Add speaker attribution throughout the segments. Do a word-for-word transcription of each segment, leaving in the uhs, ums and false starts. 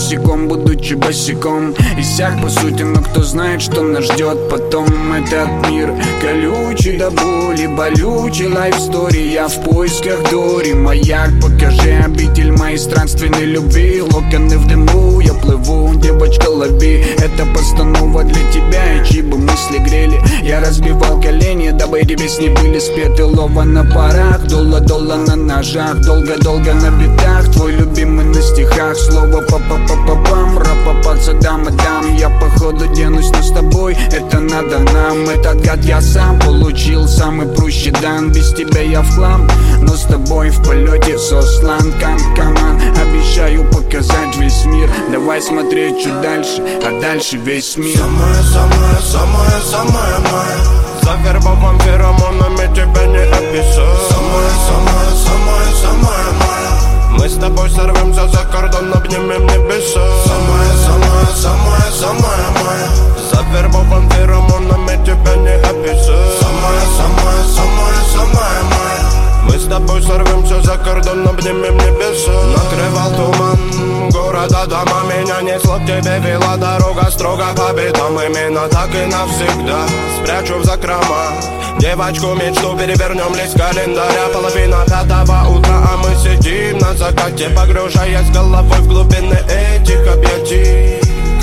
Speaker 1: босиком, будучи босиком. Иссяк по сути, но кто знает, что нас ждет потом. Этот мир колючий до боли, болючий лайфстори. Я в поисках Дори, маяк, покажи обитель моей странственной любви. Локоны в дыму, я плыву, девочка, лови. Это постанова для тебя, и чьи бы мысли грели. Я разбивал колени, дабы эти песни были спеты. Лова на парах, долла-долла на ножах. Долго-долго на битах, твой любимый на стихах. Слово па-па-па-па-пам, ра-па-па, дам-дам. Я походу денусь, но с тобой это надо нам. Этот гад я сам получил, самый прущий дан. Без тебя я в хлам, но с тобой в полете сослан. Кам-каман, обещаю показать весь мир. Давай смотреть чуть дальше, а дальше весь мир.
Speaker 2: Самая-самая-самая-самая моя. Завербован феромонами, тебя не описать. Самая-самая-самая-самая моя. Мы с тобой сорвемся за кордон, обнимем небеса. Самая-самая-самая-самая моя. Завербован феромонами, тебя не описать. Самая-самая-самая-самая моя. Мы с тобой сорвемся за кордон, обнимем небеса. Накрывал туман города, дома. Меня несло к тебе, вела дорога строго по битам. Именно так и навсегда спрячу в закрома девочку мечту, перевернем лист календаря. Половина пятого утра, а мы сидим на закате, погружаясь головой в глубины этих объятий.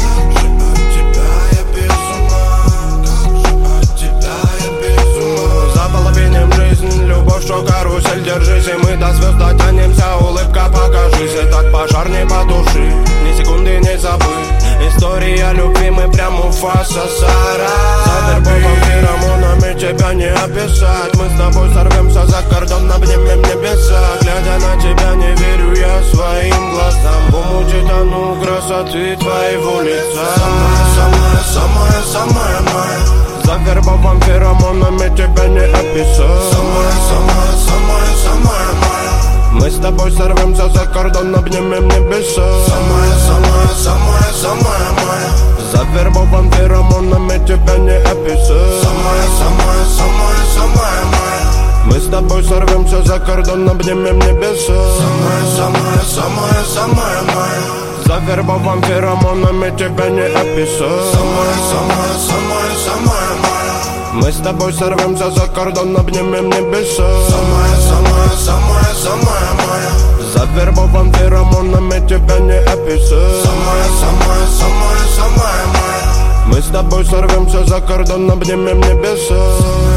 Speaker 2: Что карусель, держись, и мы до звезд дотянемся. Улыбка, покажись, и так пожар не потуши. Ни секунды не забыть. История любви, мы прям Муфаса Сара. Завербован феромонами, тебя не описать. Мы с тобой сорвемся за кордон, обнимем небеса. Глядя на тебя, не верю я своим глазам. В омуте тону красоты твоего лица. Самая-самая-самая моя. Завербован феромонами, тебя не описать. Самая-самая-самая-самая моя. Мы с тобой сорвемся за кордон, обнимем небеса. Самая-самая-самая-самая моя. Завербован феромонами, тебя не описать. Самая-самая-самая-самая моя. Мы с тобой сорвемся за кордон, обнимем небеса. Самая-самая-самая-самая моя. Завербован феромонами, тебя не описать. Самая-самая-самая-самая моя. Мы с тобой сорвемся за кордон, обнимем небеса. Самая-самая-самая-самая моя. Завербован феромонами, тебя не описать. Самая-самая-самая-самая моя. Мы с тобой сорвемся за кордон, обнимем небеса.